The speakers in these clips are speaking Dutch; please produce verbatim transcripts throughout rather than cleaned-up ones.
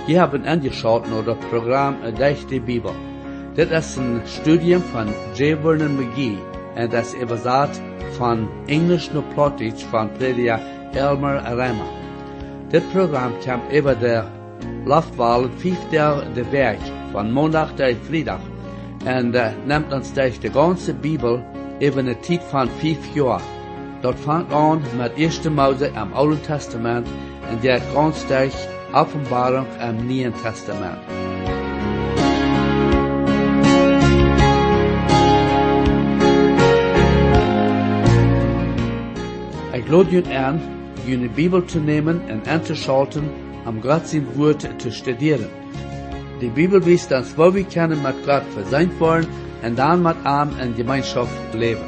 Je hebben angeschaut naar het programma Durch die Bibel. Dit is een studium van J. Vernon McGee en dat is übersetzt van Englisch naar Plattdeutsch van prediker Elmer Rema. Dit programma komt over de Luftwahlen vijf dagen de week, van maandag tot vrijdag, en uh, neemt ons durch de ganze Bibel over een tijd van vijf jaar. Dat vangt aan met eerste Mose im Oude Testament en der ganz durch Offenbarung im Neuen Testament. Ich lade jullie aan, jullie Bibel zu nehmen und einzuschalten, am Gott sein Wort zu studieren. Die Bibel weist uns, wo wir können mit Gott versöhnt worden und dann mit ihm in Gemeinschaft leben.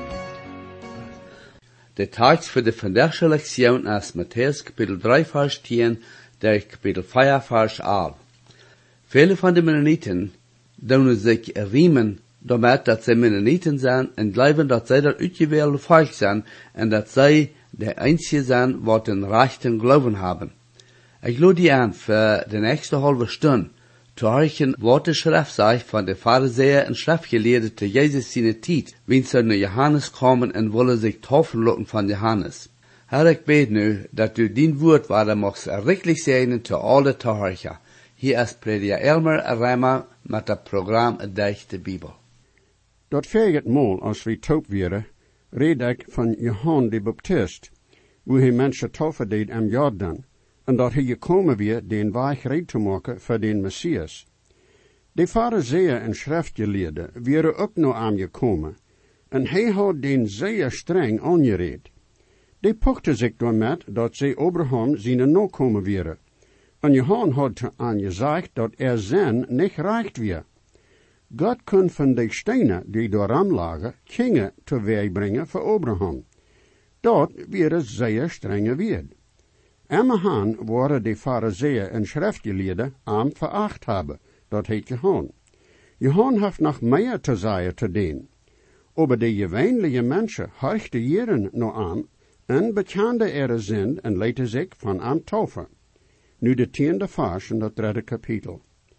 Der Text für die vandaagse Lektion ist Matthäus Kapitel drei, Vers tien, durch Kapitel vier, Vers elf. Viele von den Mennoniten tun sich riemen damit, dass sie Mennoniten sind und glauben, dass sie das ausgewählte Volk sind und dass sie der Einzige sind, die den rechten Glauben haben. Ich lade die an, für die nächste halbe Stunde zu horchen, was die Schrift sagt von den Pharisäern und Schriftgelehrten zu Jesus seine Zeit, wenn sie nach Johannes kommen und wollen sich taufen lassen von Johannes. Herr, ich bete nu, dass du dein Wort weiter machst, errichtlich sein zu alle zu horchen. Hier ist Prediger Elmer Rema mit dem Programm Durch die Bibel. Dat verget mal, als we taub wären, red ik van Johannes de Baptist, wo hij mensen taufen deed am Jordan, en dat hij gekomen weer den weg red te maken voor den Messias. De Pharisäer en Schriftgeleerden wären ook nog aangekomen, en hij had den zeer streng aangereed. De pochte zich daarmet dat zij Abraham zijn nakomen wären, en Johannes had aangezegd dat er zijn niet reicht weer. God kon van de stenen die daarom lagen, kinderen teweeg brengen voor Abraham. Dat weer zeer strenge weer. Immerhan waren de Pharisäer en Schriftgeleerden am veracht hebben, dat heet Johannes. Johannes heeft nog meer te zeggen te doen. Aber de gewöhnliche mensen horchten jeren nog aan en bekende er zin en lieten zich van am taufen. Nu de tiende vers in dat derde kapitel.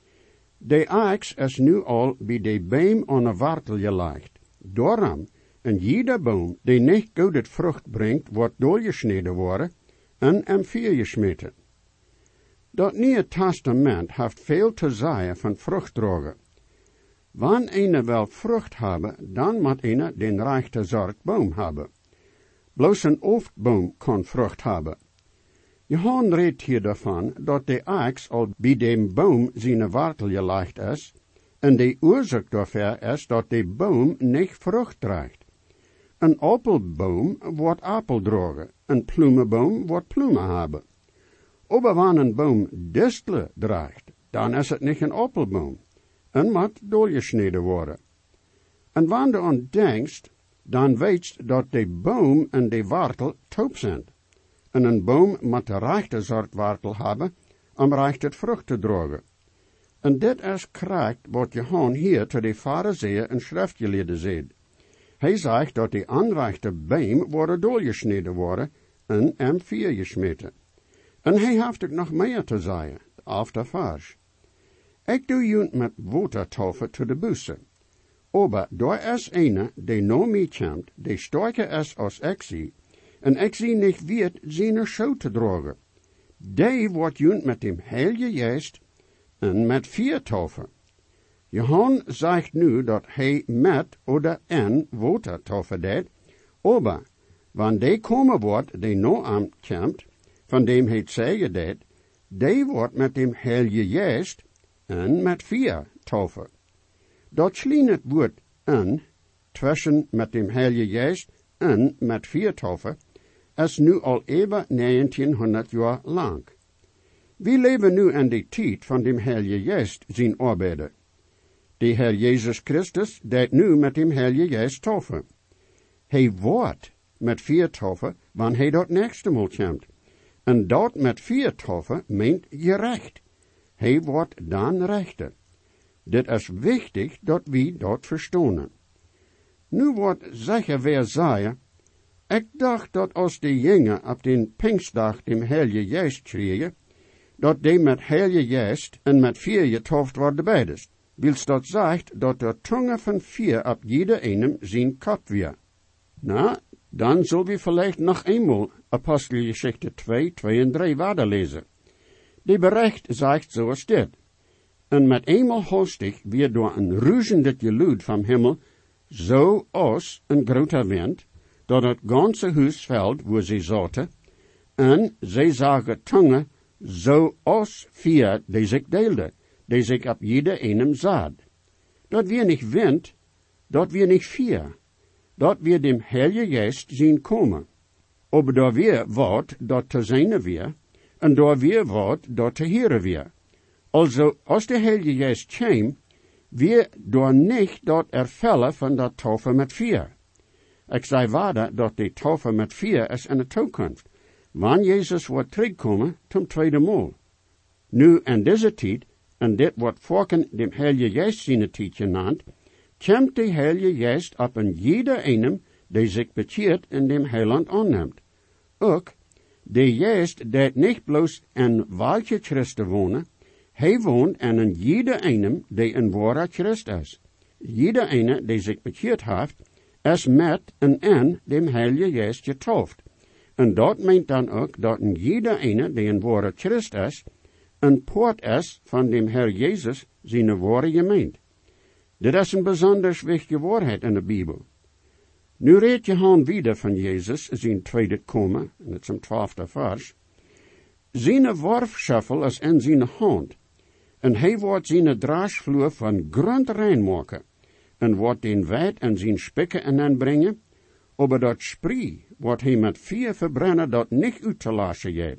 De ax is nu al bij de boom aan de wortel gelegd. Daarom, en jeder boom die niet goede vrucht brengt, wordt doorgesneden worden en em vier gesmeten. Dat Nieuwe Testament heeft veel te zeggen van vruchtdragen. Wanneer een wel vrucht hebben, dan moet een den rechte soort boom hebben. Bloos een oofboom kan vrucht hebben. Johannes redt hier daarvan dat de ax al bij de boom zijn wortel gelegd is, en de oorzaak daarvoor is dat de boom niet vrucht draagt. Een appelboom wordt appel dragen, een plumenboom wordt plumen hebben. Aber wanneer een boom distel draagt, dan is het niet een appelboom, en moet doorgesneden worden. En wanneer je aan denkt, dan weet je dat de boom en de wortel taub zijn. En een boom moet de rechte soort wortel hebben om rechte vrucht te dragen. En dit is correct wat Johannes hier te de Pharisäer en Schriftgeleerden zegt. Hij zegt dat de onrechte boom worden doorgesneden worden en hem vier gesmeten. En hij heeft ook nog meer te zeggen, af de vers. Ik doe jullie met watertaufe te de bussen. Aber daar is een die na mij komt, die sterker is als ik zie, en ik zie niet weet zijn show te dragen. Die wordt jullie met dem Heilige Geest en met vier taufen. Johannes zegt nu dat hij met oder en water taufe deed, aber wanneer die komen wordt die na hem komt, van dem hij zeggen deed, die wordt met dem Heilige Geest en met vier taufe. Dat schleen het woord en, tussen met dem Heilige Geest en met vier taufe, is nu al over negentienhonderd jaar lang. We leven nu in de tijd van dem Heilige Geest zijn arbeiden. De Heer Jezus Christus deed nu met dem Heilige Geest taufen. Hij wordt met vier taufen, wanneer hij dat nächste Mal komt. En dat met vier taufen meent gerecht. Hij wordt dan rechter. Dit is wichtig dat we dat verstaan. Nu wordt zeker weer zeggen, ik dacht dat als de jongen op den Pinkstdag dem Heilige Geest kregen, dat die met heilige geest en met vier getauft worden beidest. Wils dat zegt, dat de tongue van vier op jeder einem zijn kop weer. Na, dan zullen we vielleicht nog eenmaal Apostelgeschichte twee, twee en drie waarder lezen. Die bericht zegt zoals dit. En met eenmaal hoostig weer door een ruizendig geluid van hemel, zo als een grote wind, dat het ganze huis veld waar ze zaten, en zij zagen tongen, zo als vier die zich deelden, die zich op jeder einem zat. Dat weer niet wind, dat weer niet vier, dat weer dem Heilige Geest zien komen. Aber daar weer wat dat te zijn weer, en daar weer wat dat te heren weer. Also, als de Heilige Geest kwam, weer door niet dat ervellen van dat taufe met vier. Ik zei waarder dat die taufe met vier is in de toekomst, wanneer Jezus wordt terugkomen ten tweede maal. Nu in deze tijd, en dit wordt volken dem Heilige Geest zijn tijd genannt, komt de Heilige Geest op een jeder einem, die zich bekeert en dem Heiland aanneemt. Ook, de Geest deed niet bloos in welke Christen wonen, hij woont in een jeder einem, die een ware Christ is. Jeder ene, die zich bekeerd heeft, is met en in dem Heilige Geest getauft. En dat meent dan ook dat een jeder ene, die een ware Christ is, een poort is van dem Herr Jezus, zijn ware gemeente. Dit is een bijzonder wichtige waarheid in de Bijbel. Nu redt Johannes wieder van Jezus, zijn tweede komen, en het is een twaalfde vers. Zijn worfschaffel is in zijn hand, en hij wordt zijn draasvloer van grond rein maken, en wordt den wijd en zijn spikken en aanbrengen, aber dat spree wordt hij met vier verbrennen dat niet uit te lassen gaat.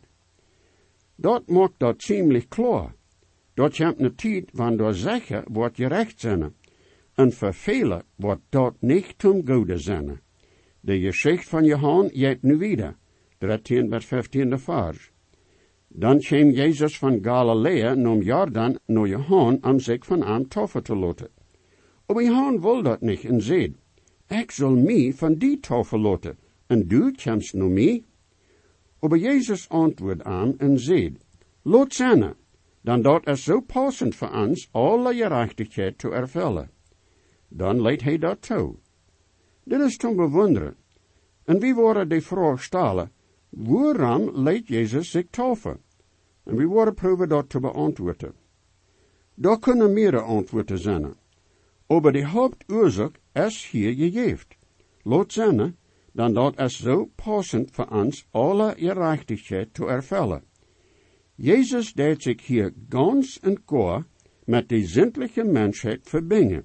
Dat maakt dat ziemlich klaar. Dat je een tijd van door zeggen wordt gerecht zijn, en vervelen wordt dat niet zum goede zijn. De geschichte van Johannes gaat nu wieder, dertien met vijftiende vers. Dan kwam Jezus van Galilea naar Jordan naar Johannes om zich van hem taufen te laten. Maar Johannes wil dat niet en zei, ik zal mij van die taufen laten, en du komst naar mij. Maar Jezus antwoordde hem en zei, laat zijn, dan dat is zo passend voor ons alle gerechtigheid te ervullen. Dan leidt hij dat toe. Dit is te bewonderen. En wie worden die vraag stellen, waarom leidt Jezus zich taufen? En wie worden proeven dat te beantwoorden. Daar kunnen meerdere antwoorden zijn. Maar de hoofdoorzaak is hier gegeven. Laat zijn, dan dat is zo passend voor ons alle gerechtigheid te ervullen. Jezus deed zich hier ganz en gar met de zindelijke mensheid verbinden.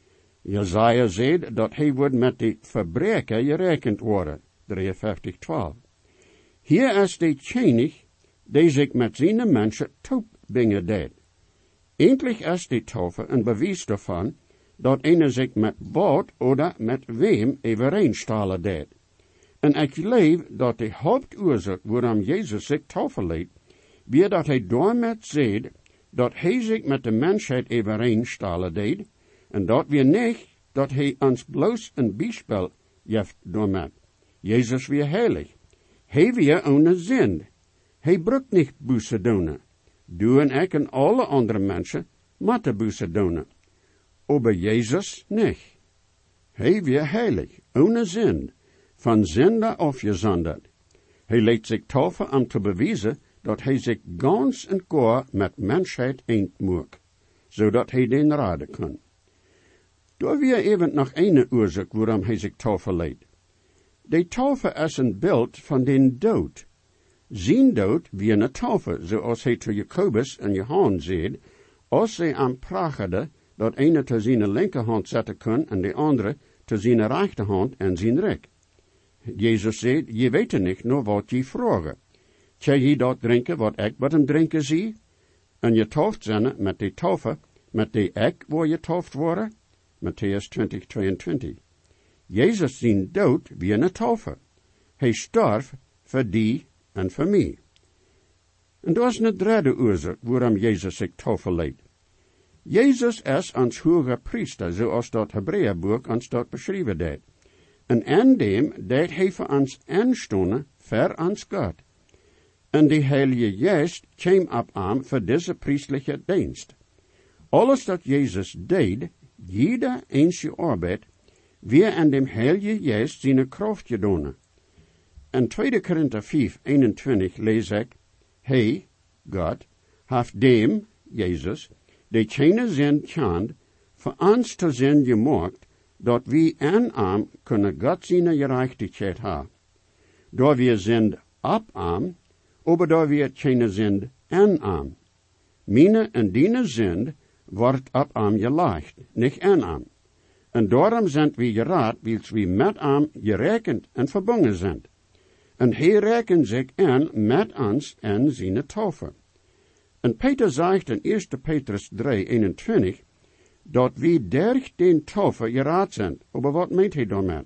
Jesaja zei dat hij wordt met de verbreker gerekend worden, drieënvijftig twaalf. Hier is de König, die zich met zijn mensen taub bingen deed. Eindelijk is de taufe een bewijs daarvan, dat ene zich met wat oder met wem overeenstellen deed. En ik geloof dat de hoofdoorzaak waarom Jezus zich taufen liet, weer dat hij daarmee zei, dat hij zich met de mensheid overeenstellen deed, en dat weer niet, dat hij ons bloos een bijspel heeft daarmee. Jezus weer heilig. Hij weer ohne zin. Hij brukt niet buße doen. Du en ik en alle andere mensen moeten buße doen. Aber Jezus niet. Hij weer heilig, ohne zin, van zonde afgezonderd. Hij liet zich taufen om te bewijzen dat hij zich ganz en gar met mensheid eend moet, zodat hij den raden kan. Daar weer even nog een oorzaak waarom hij zich taufen liet. De taufe is een beeld van den dood. Zijn dood wie een taufe, zoals hij te Jacobus en Johannes zei, als zij aan pracherde, dat ene te zijn linkerhand zetten kon en de andere te zijn rechterhand en zijn rek. Jezus zei, je weet niet nog wat je vragen. Kan je dat drinken wat ik met hem drinken zie? En je tauft zijn met de taufe, met de ik waar je tauft worden? Matthäus twintig, tweeëntwintig. Jezus zijn dood wie een taufe. Hij starf voor die en voor mij. En dat is een derde oorzaak waarom Jezus zich taufen liet. Jezus is ons hoge priester, zoals dat Hebreeënboek ons dat beschreven deed. En in dem deed hij voor ons aanstonden voor ons God. En de Heilige Geest kwam op hem voor deze priestelijke dienst. Alles dat Jezus deed, jeder eensje arbeid, weer aan dem Heilige Geest zijn kracht gedaan. In tweede Korinther vijf, eenentwintig lees ik, Hij, God, heeft dem, Jezus, die keine zin kent, voor ons te zijn gemaakt, dat we aan hem kunnen God zijn gerechtigheid hebben. Door we sind op hem, aber door we keine sind aan hem. Meine en dine sind wordt op hem gelegd, niet aan hem. En daarom zijn we geraad, wils we met hem gerekend en verbonden zijn. En hij rekent zich aan met ons en zijn taufe. En Peter zegt in eerste Petrus drie, eenentwintig, dat we durch den taufe geraad zijn. Aber wat meent hij daarmee?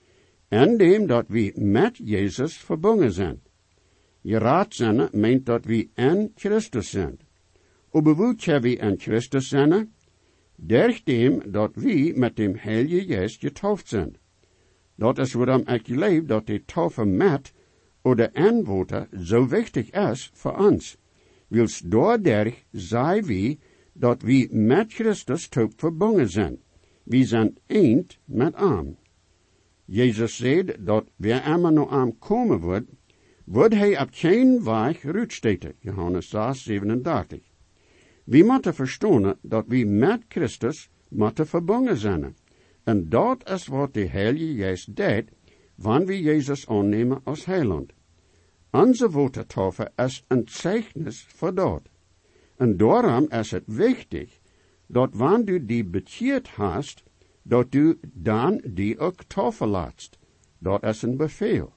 En dem dat we met Jezus verbonden zijn. Geraad zijn meent dat we in Christus zijn. Aber hoe kunnen we in Christus zijn? Durch dem dat we met dem Heilige Geest getauft zijn. Dat is waarom ik geloof dat de taufe met oder en water zo wichtig is voor ons. Wils doordat zij we dat we met Christus toch verbonden zijn. We zijn eend met hem. Jezus zei dat wer immer naar hem komen wordt, wordt hij op geen weg uitsteken. Johannes zes, zevenendertig. We moeten verstaan dat we met Christus moeten verbonden zijn. En dat is wat de Heilige Geest deed, wanneer we Jezus aannemen als heiland. Onze watertaufe is een zeichnis voor dat. En daarom is het wichtig, dat wanneer du die bekeerd hast, dat du dan die ook taufen laatst. Dat is een bevel.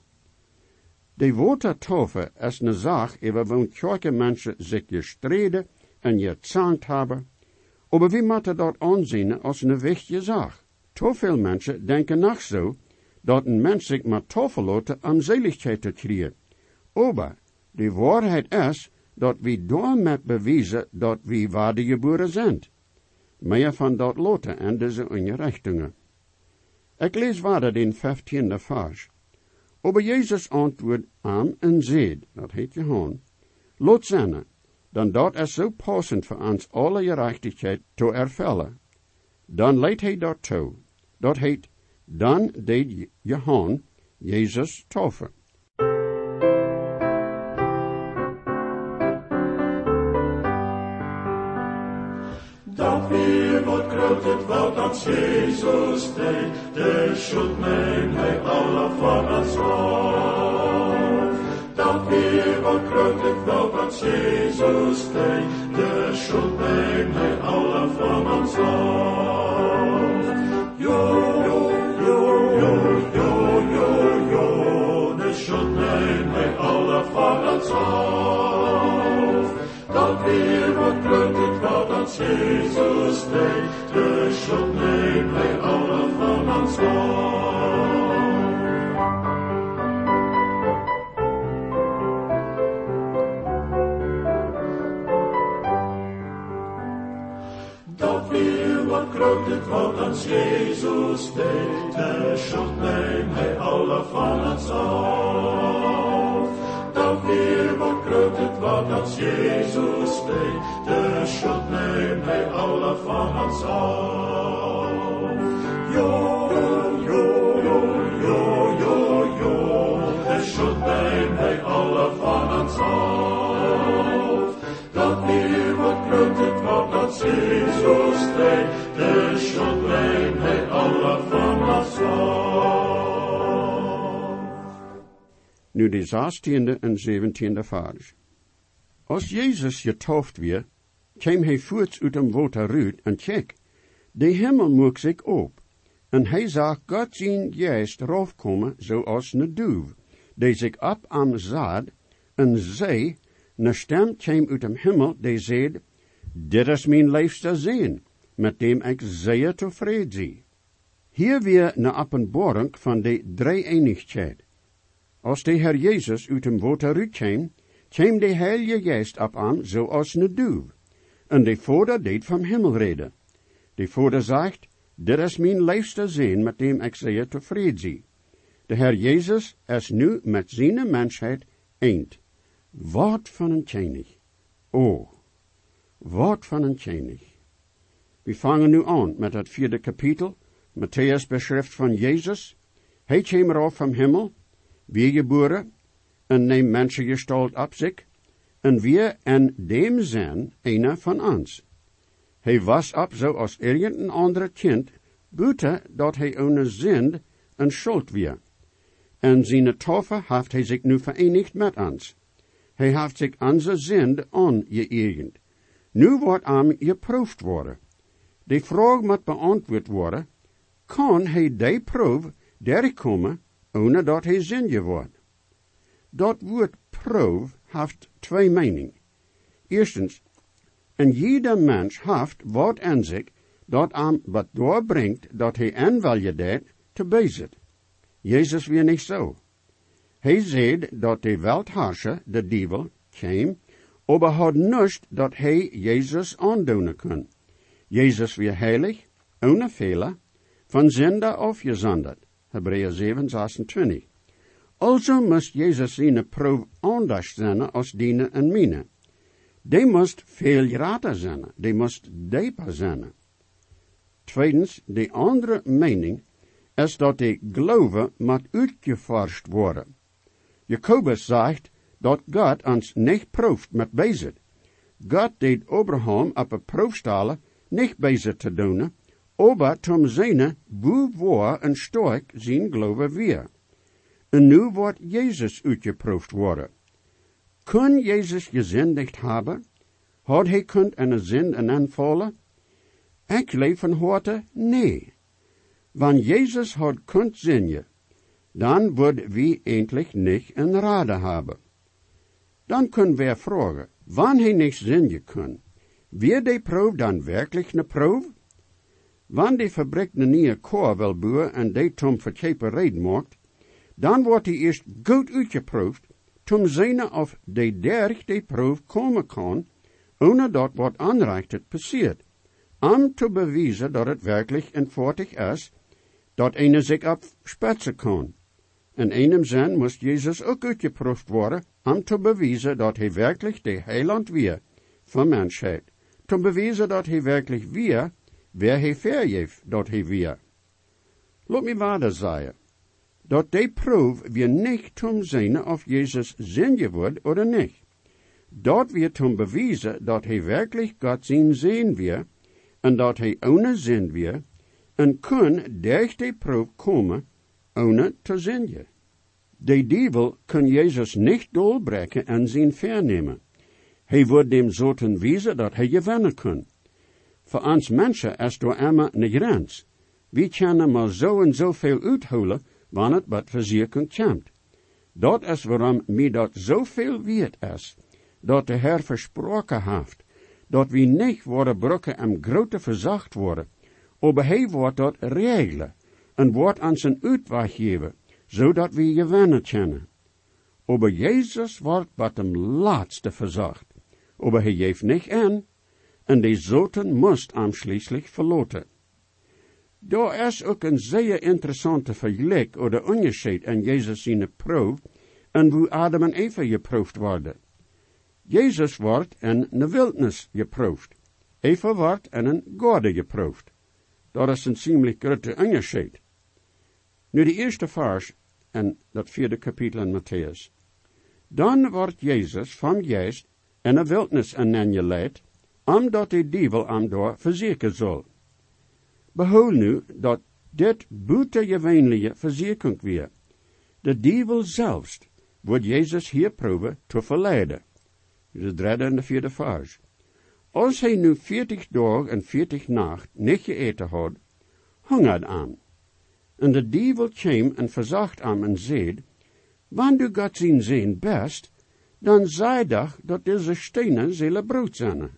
De watertaufe is een zaak, over wanneer kerke mensen zich gestreden en gezankt hebben, aber we moeten dat aanzien als een wichtige zaak. Te veel mensen denken nog zo, dat een mens zich maar taufen laat om zaligheid te krijgen. Aber de waarheid is, dat we daarmee bewijzen dat we wedergeboren zijn. Meer van dat laten en deze ongerechtigingen. Ik lees verder den vijftiende vers. Aber Jezus antwoordt aan en zei, dat heet Johan, laat zijn, dan dat is zo passend voor ons alle gerechtigheid te ervullen. Dan leidt hij dat toe. Dat heet, dan deed Johan Jezus taufen. Dat weer wat groot het wat als Jezus deed, de schuld neemt hij alle van ons af. Dat weer wat groot het wat als Jezus deed, de schuld neemt hij alle van ons af. Jo, jo, jo, jo, jo, jo, jo, de schuld neemt hij alle van ons af. Dat weer wat groot het wat als Jezus deed, de schuld neemt hij alle van ons af. Dat weer wat groot het wat als Jezus deed, de schuld neemt hij alle van ons af. Dat weer wat groot het wat als Jezus deed, de schuld neemt hij alle van ons af. Jo, jo, jo, jo, jo, jo, de schuld neemt hij alle van ons af. Dat weer wat groot het wat als Jezus deed, de schuld neemt hij alle van ons af. Nu de zestiende en zeventiende vers. Als Jezus getauft werd, kwam hij voorts uit dem water uit en kijk, de hemel moek zich op, en hij zag God zijn geest raufkomen zoals een duif, die zich op am zat, en zei, een stem kwam uit dem hemel, die zei, dit is mijn liefste zin, met dem ik zeer tevreden zie. Hier weer een openbaring van de drie-eenigheid. Als de Heer Jezus uit dem water uitkwam, kwam de Heilige Geest op hem zoals een duif. En de Vader deed van hemel reden. De Vader zegt, dit is mijn liefste zin, met dem ik zeer tevreden zie. De Heer Jezus is nu met zijn mensheid eend. Wat van een tjenig. Oh, wat van een tjenig. We vangen nu aan met het vierde kapitel, Matthäus beschrift van Jezus. Hij kwam erop van hemel, wie geboren, en neemt menschengestalt op zich, en wir en dem zijn einer van ons. Hij was op zoals irgendein ander kind, buiten dat hij ohne zind en schuld weer. En zijn toffe heeft hij zich nu verenigd met ons. Hij heeft zich onze zind aangeërgend. Nu wordt hem geproefd worden. De vraag moet beantwoord worden, kan hij die proef derkomen, ohne dat hij zindje wordt? Dat woord proef heeft twee meningen. Eerstens, en jeder mens heeft wat in zich, dat hem wat doorbrengt, dat hij en wel je deed, te bezit. Jezus weer niet zo. Hij zei dat de weltherrscher, de duivel, kwam, aber had niets dat hij Jezus aandoen kon. Jezus weer heilig, ohne Fehler, van zinde afgezonderd. Hebreeën zeven, zesentwintig. Also moest Jezus zijn proef anders zijn als dienen en mine. Die moest veel grater zijn, die moest dieper zijn. Tweedens, de andere mening is dat de geloof moet uitgeforscht worden. Jacobus zegt dat God ons niet proeft met bezit. God deed Abraham op een proefstalen niet bezit te doen, aber tom zijne hoe waar en sterk zijn geloof weer. En nu wordt Jezus uitgeproefd worden. Kun Jezus gezündigd hebben? Had hij kunt een zin en aanvallen? Ik leef van harte, nee. Wanneer Jezus had kunt zinje, dan wordt wie eindelijk niet een rade hebben. Dan kunnen we vragen, wanneer hij niet zinje kan, weer die proef dan werkelijk een proef? Wanneer die fabriek een nieuwe koor wil bouwen en die tom verkeerde reden maakt, dan wordt hij eerst goed uitgeproefd, tom zien of die derg die proef komen kan, ohne dat wat aanreichtet passiert, om te bewijzen dat het werkelijk eenvoudig is, dat een zich op spetsen kan. In einem zin moest Jezus ook uitgeproefd worden, om te bewijzen dat hij werkelijk de heiland weer van mensheid, te bewijzen dat hij werkelijk weer, wer hij vergeeft dat hij weer. Laat me waarder zeggen, dat die proef weer niet tom zijn of Jezus zinje wordt of niet. Dat weer tom bewijzen dat hij werkelijk God zijn zijn weer, en dat hij ohne zin weer, en kun durch die proef komen, ohne te zinje. De duivel kan Jezus niet doorbreken en zijn vernemen. Hij wordt dem zoten wijzen dat hij gewinnen kan. Voor ons mensen is door immer een grens. We kunnen maar zo en zoveel uithouden, wanneer het wat verzekering komt. Dat is waarom mij dat zoveel weet is, dat de Heer versproken heeft, dat we niet worden brokken en grote verzacht worden, aber hij wordt dat regelen, en wordt ons een uitweg geven, zodat we gewinnen kunnen. Aber Jezus wordt wat hem laatste verzacht, aber hij geeft niet in, en de zoten moest hem schließlich verloten. Daar is ook een zeer interessante vergelijk oder onderscheid in Jezus zijn proef en hoe Adam en Eva geproefd worden. Jezus wordt in de wildnis geproefd. Eva wordt in een garde geproefd. Dat is een ziemlich grote onderscheid. Nu de eerste vers in dat vierde kapitel in Matthäus. Dan wordt Jezus van geest in de wildnis aangeleid, omdat de duivel hem daar verzekeren zal. Behoud nu dat dit buitengewoonlijke verzekering weer. De duivel zelfs wordt Jezus hier proeven te verleiden. De derde en de vierde vers. Als hij nu veertig dagen en veertig nacht niet geëten had, hongert aan. En de duivel kwam en verzacht hem en zei, wanneer du God zien zijn best, dan zei doch dat deze stenen zullen brood zijn.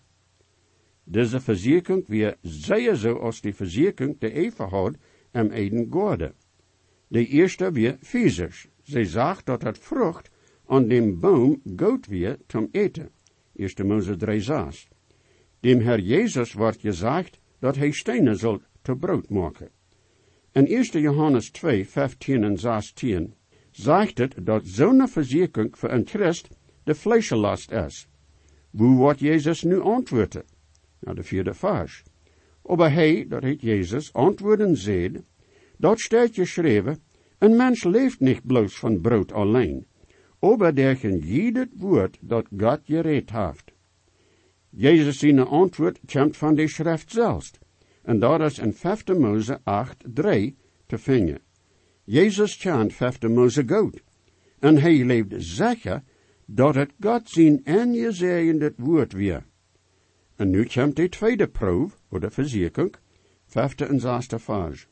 Deze verzekering weer zeer zo als die verzekering de Eva had in Eden Garden. De eerste weer fysisch. Zij zag dat het vrucht aan dem boom goed weer zum eten. Eerste Mose drie zes. Dem Herr Jezus wordt gezegd dat hij stenen zal te brood maken. In eerste Johannes twee, vijftien en zestien zegt het dat zo'n verzekering voor een Christ de vleeslast is. Hoe wordt Jezus nu antwoorden? Nou, de vierde vers. Aber hij, dat heet Jezus, antwoorden zeide, dat staat geschreven, een mens leeft niet bloos van brood alleen, aber dergen jeder woord dat God gereed heeft. Jezus zijn antwoord komt van de schrift zelfs, en dat is in vijfde Mose acht drie te vinden. Jezus kent vijfde Mose goed, en hij leefde zeker dat het God zijn aangezeggende woord weer. En nu komt de tweede proef, of de verzekering, vijfde en zesde vers.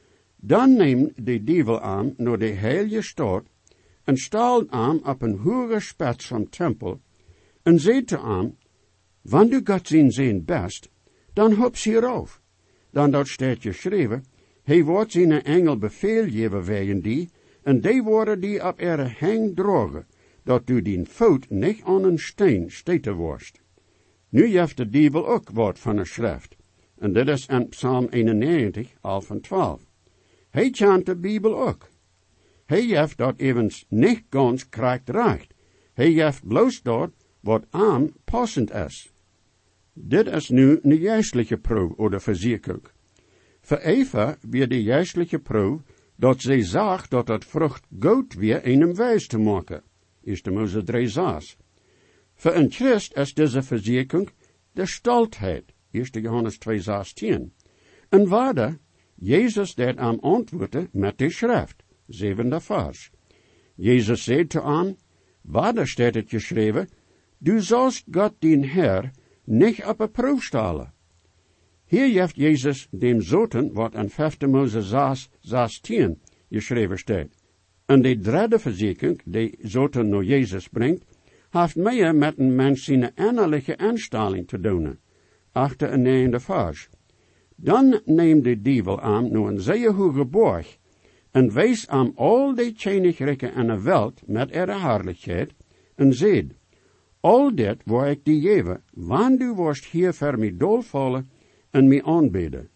Dan neemt de duivel aan naar de heilige stad, en staalt aan op een hoge spits van tempel, en zei te aan, wanneer du God zijn zijn best, dan hop ze hieraf. Dan dat staat geschreven, hij wordt zijn engel beveel geven wegen die, en die worden die op ere heng drogen, dat du die voet niet aan een steen steten worst. Nu heeft de duivel ook wat van een schrift, en dit is in Psalm eenennegentig, elf en twaalf. Hij kent de Bijbel ook. Hij heeft dat evens niet ganz krijgt recht. Hij heeft bloos dat wat aan passend is. Dit is nu een juistelijke proef, of de verzekering. Voor Eva weer de juistelijke proef, dat zij zag dat het vrucht goed weer in hem wijs te maken. Eerste Mose drie zes. Voor een Christ is deze verzekering de stoltheid. Eerste Johannes twee zestien. En waarde, Jezus deed aan antwoorden met de schrift. Zevende vers. Jezus zei te aan, waarde staat het geschreven, du zalst God dien Herr niet op een proef stellen. Hier heeft Jezus dem zoten wat in vijfde Mose zes zestien geschreven staat. En de derde verzekering, die zoten naar Jezus brengt, heeft meer met een mens zijn innerlijke instelling te doen. Achter en negende vers. Dan neemt de duivel aan naar een zeer hoge borg, en wees aan al die koninkrijken in de wereld met ihre heerlijkheid, en zeid, al dit waar ik die geven, want du worst hier voor mij dolvallen en mij aanbidden.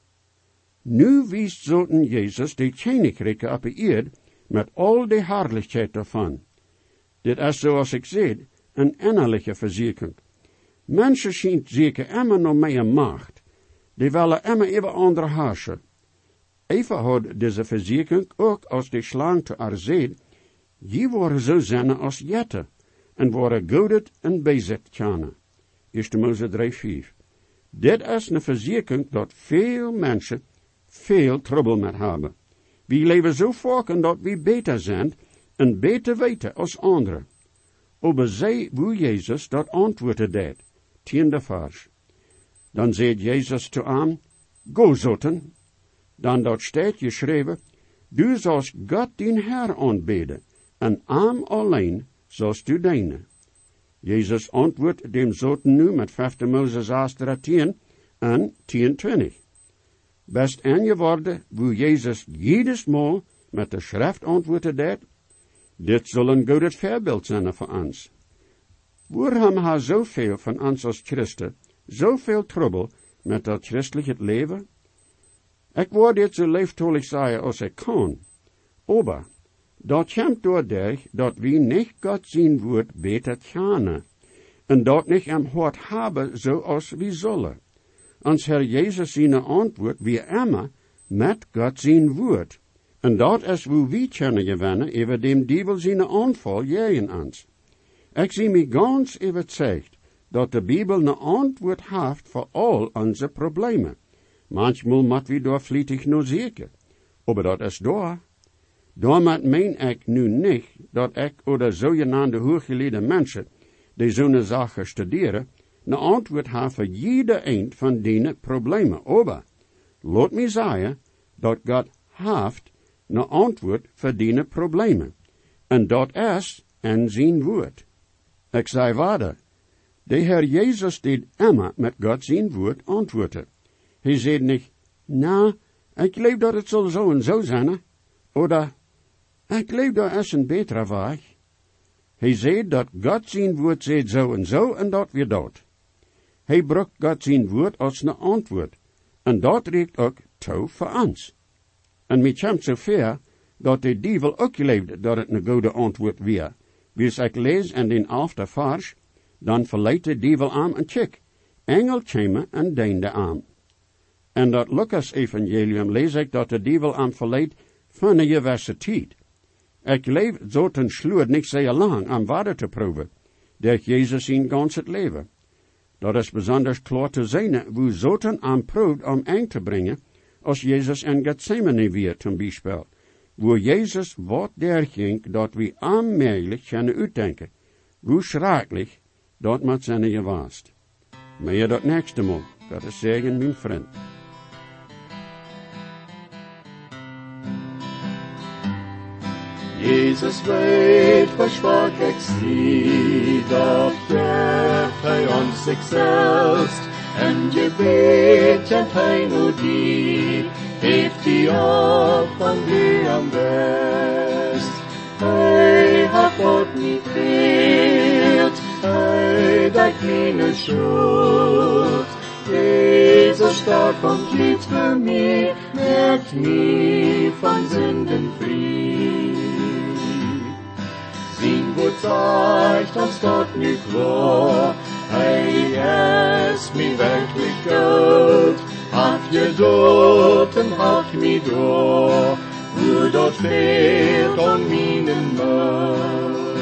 Nu wiest zoten Jezus de koninkrijken op de eerd, met al de heerlijkheid ervan. Dit is zoals ik zei, een innerlijke verzekering. Mensen zien zeker immer nog meer macht. Die willen immer even andere heersen. Eva had deze verzekering ook als de slang te haar zei, je worden zo zinnen als jette, en worden godet en bezet kunnen. Eerste Mose drie vijf. Dit is een verzekering dat veel mensen veel trouble met hebben. We leven zo vaak dat we beter zijn en beter weten als anderen. Aber zij hoe Jezus dat antwoorden deed. Tiende vers. Dan zei Jezus te aan, go zoten. Dan dat staat geschreven, du zalst God dien Herr aanbidden, en aan alleen zalst du dienen. Jezus antwoordt dem zoten nu met vijfde Mose zes dertien en tien twintig. Best aangeworden, hoe Jezus jedes Mal met de schrift antwoorden deed, dit zal een goed voorbeeld zijn voor ons. Waarom hebben zoveel van ons als christen zoveel trouble met dat christelijk leven? Ik word dit zo liefdollig zeggen als ik kan. Aber, dat komt doordat dat we niet God zijn woord beter kennen. En dat niet am hart hebben zoals we zullen. Ons Herr Jezus zijn antwoord wie immer met God zijn woord. En dat is hoe we kunnen gewinnen over dem duivel zijn aanval tegen ons. Ik zie me ganz overtuigd dat de Bijbel een antwoord heeft voor al onze problemen. Manchmal moet we daar vlietig nog zeker. Aber dat is daar. Daarmee meen ik nu niet dat ik oder zogenaamde hooggeleden mensen die zo'n zaken studeren, een antwoord hebben voor jeder een van die problemen. Aber, laat me zeggen, dat God heeft een antwoord voor die problemen. En dat is in zijn woord. Ik zei verder, de Heer Jezus deed immer met God zijn woord antwoorden. Hij zei niet, nou, ik geloof dat het zal zo en zo zijn, oder, ik geloof dat is een betere weg. Hij zei dat God zijn woord zei zo en zo en dat weer dat. Hij bracht God zijn woord als een antwoord, en dat reikt ook toe voor ons. En mij komt zo ver, dat de duivel ook geloofde dat het een goede antwoord weer, Wie ik lees in den elfde vers, dan verleidt de dievel aan een chick. Engel komen en deinde aan. En dat Lucas evangelium lees ik dat de dievel aan verleidt van een gewisse tijd. Ik leef zo'n sluit niet zeer lang aan waarde te proeven, dat Jezus in gans het leven. Dat is besonders klaar te zijn, hoe zo'n aanproeft om aan te brengen, als Jezus in Gethsemane weer, zum Beispiel, wo Jezus wat der ging, dat we aanmerkelijk kunnen uitdenken, hoe schrikkelijk dat met zijn gewaast. Maar je dat nächste Mal, dat is zeggen, mijn vriend. Jesus weet, versprach ik zie, dat geeft hij ons zichzelf, en je weet, en hij nu die, heeft hij op van wie am best. Hij hat God niet geheeld, hij dat meine schuld. Jezus starb und litt für mich, merkt mich von Sünden frei. Sing gut zeigt uns dort nicht klar, hey, es mir wirklich Gott, hat geduld und hat mich da, wo dort fehlt an meinen Mut.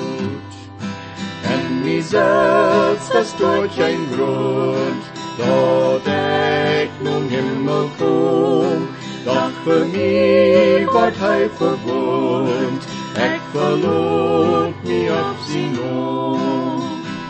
En mich selbst, das durch ein Grund, dat ik nun Himmel kom, dat voor mij wordt hij verwoond, ik verloop me op zijn oom.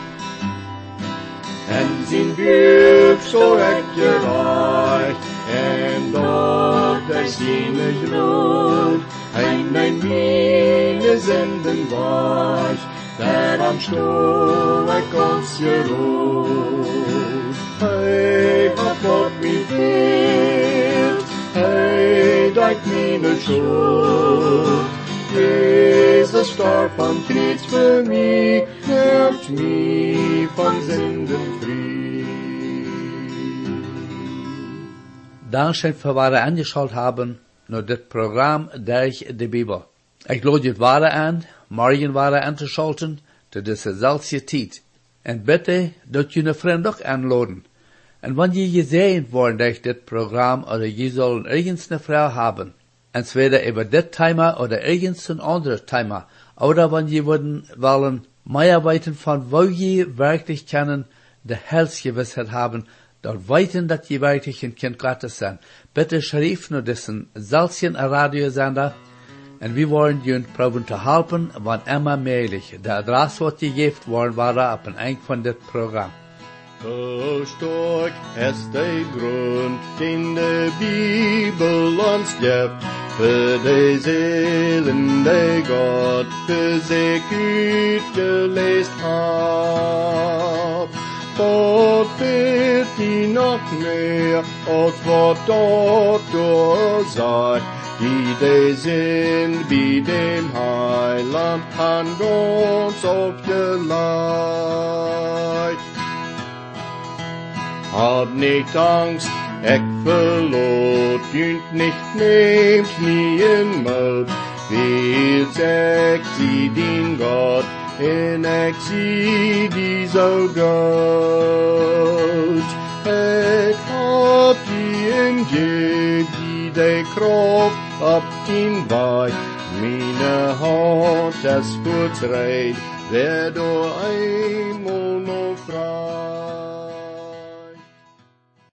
En zijn buik zo ik gereicht, en dat er zijn groot, hij mijn mine zenden was, der am Stuhl ik ons gerood. Hey, hat Gott mich geheelt, hey, deint meine Schuld. Jesus starb am Kreuz für mich, macht mich von Sünden frei. Dankeschön für wahre angeschaut haben, nur das Programm durch die Bibel. Ich lade jetzt wahre an, morgen wahre anzuschalten, zu dieser seltsamen Zeit. En bitte, dat je een vriend ook aanladen. En wanneer je gesehen worden durch dit Programm, oder je sollen ergens eine Frau haben, entweder über dit Thema oder ergens ein anderes Thema, oder wenn je würden wollen, mehr weiten von wo je wirklich können, die Heilsgewissheit haben, dort weiten, dass je wirklich ein Kind Gottes sind. Bitte schrift nur diesen seltsamen Radiosender, en wir wollen je proben te helpen, wann immer möglich. De Adresse wordt gegeven worden waren op een eind van dit programma. So stark ist der Grund, den die Bibel uns gibt, für die Seelen, die Gott für sich ausgelesen hat. Gott wird die noch mehr, als was dort durch sei, die die sind wie dem Heiland an uns aufgelegt. Hab nicht Angst, ich verlot, jünt nicht, nehmt nie in Mut, wie sagt sie den Gott, en ich sie die so gut. Ich hab die in je, die die Kraft ab den Weih, meine Hand es gut reit, wer du ein